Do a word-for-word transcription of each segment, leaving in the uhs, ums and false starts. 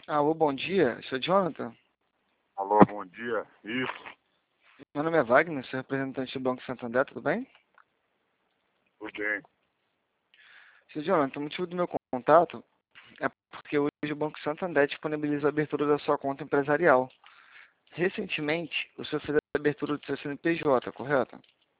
Alô, bom dia, sou Jonathan. Alô, bom dia. Isso, Meu nome é Wagner, sou representante do Banco Santander, tudo bem? tudo bem. Seu Jonathan, o motivo do meu contato é porque hoje o Banco Santander disponibiliza a abertura da sua conta empresarial. Recentemente, o senhor fez a abertura do seu C N P J, correto?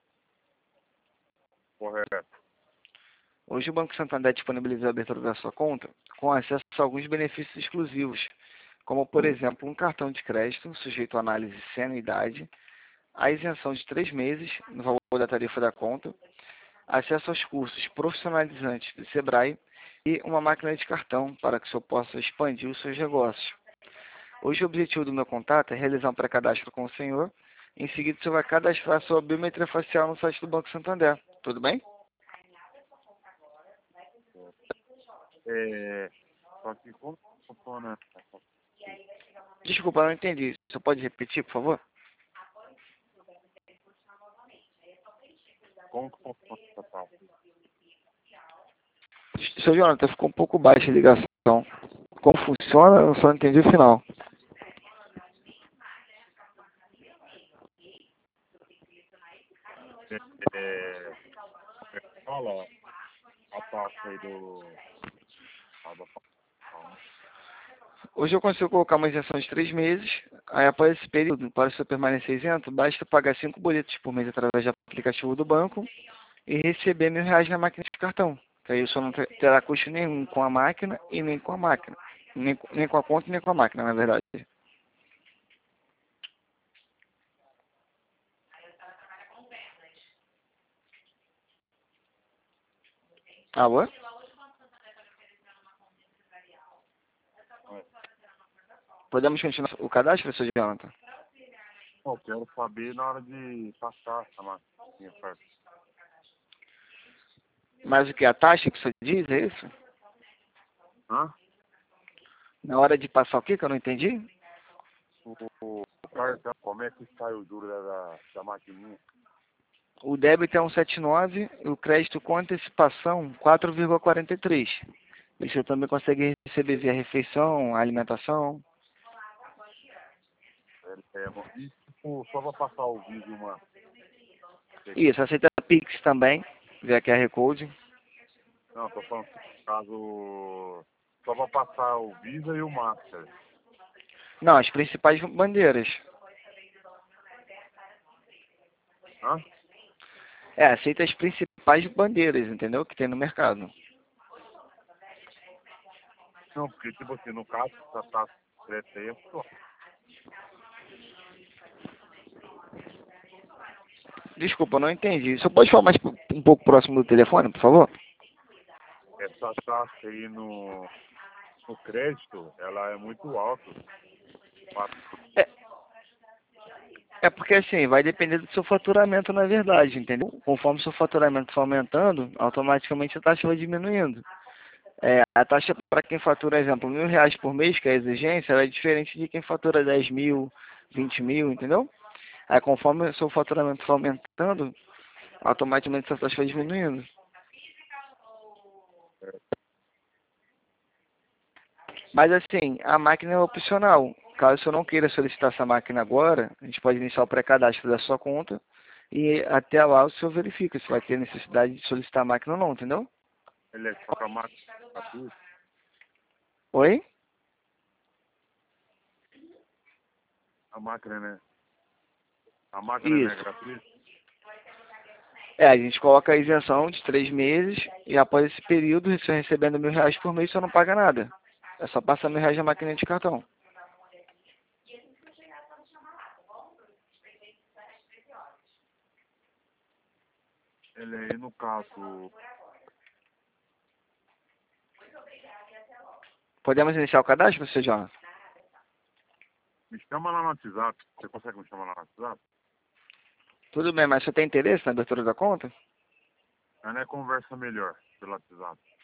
Correto. Hoje o Banco Santander disponibiliza a abertura da sua conta com acesso a alguns benefícios exclusivos, como, por exemplo, um cartão de crédito sujeito à análise sem anuidade, a isenção de três meses no valor da tarifa da conta, acesso aos cursos profissionalizantes do Sebrae e uma máquina de cartão para que o senhor possa expandir os seus negócios. Hoje o objetivo do meu contato é realizar um pré-cadastro com o senhor. Em seguida, o senhor vai cadastrar sua biometria facial no site do Banco Santander. Tudo bem? É, só que como funciona, Desculpa, não entendi. Você pode repetir, por favor? como que funciona essa parte? Seu Jonathan, ficou um pouco baixa a ligação. Como funciona? Eu só não entendi o final. É, fala a parte aí do... ah, da parte, Hoje eu consigo colocar uma isenção de três meses. Aí, após esse período, para o senhor permanecer isento, basta pagar cinco boletos por mês através do aplicativo do banco e receber mil reais na máquina de cartão. Que aí o senhor não ter- terá custo nenhum com a máquina e nem com a máquina. Nem, co- nem com a conta nem com a máquina, na verdade. Alô? Podemos continuar o cadastro, senhor Jonathan? eu quero saber na hora de passar essa máquina perto. Mas o que? A taxa que o senhor diz, é isso? Hã? Na hora de passar o quê que eu não entendi? O, o cartão, como é que sai o juro da, da, da maquininha? O débito é um vírgula setenta e nove e o crédito com antecipação quatro vírgula quarenta e três. E o senhor também consegue receber via refeição, alimentação. É, é, e tipo, só pra passar o vídeo uma... Isso, aceita Pix também, via Q R Code. Não, tô falando assim, caso... Só pra passar o Visa e o Master. Não, as principais bandeiras. Hã? É, aceita as principais bandeiras, entendeu? Que tem no mercado. Não, porque tipo assim, no caso, tá, tá frete aí, é só. Desculpa, eu não entendi. Você pode falar mais um pouco próximo do telefone, por favor? Essa taxa aí no, no crédito, ela é muito alta. É, é porque assim, vai depender do seu faturamento, na verdade, entendeu? Conforme o seu faturamento for aumentando, automaticamente a taxa vai diminuindo. É, a taxa para quem fatura, exemplo, mil reais por mês, que é a exigência, ela é diferente de quem fatura dez mil, vinte mil, entendeu? Aí conforme o seu faturamento for aumentando, automaticamente essa taxa vai diminuindo. Mas assim, a máquina é opcional. Caso o senhor não queira solicitar essa máquina agora, a gente pode iniciar o pré-cadastro da sua conta e até lá o senhor verifica se vai ter necessidade de solicitar a máquina ou não, entendeu? Ele é só com a máquina gratuita. Oi? A máquina, né? A máquina não é Isso. gratuita. É, a gente coloca a isenção de três meses e após esse período, você recebendo mil reais por mês, você não paga nada. É só passar mil reais na máquina de cartão. Ele aí, no caso, Podemos iniciar o cadastro, seu Jonathan? me chama lá no WhatsApp. Você consegue me chamar lá no WhatsApp? Tudo bem, mas você tem interesse na abertura da conta? Aí não é conversa melhor pelo WhatsApp.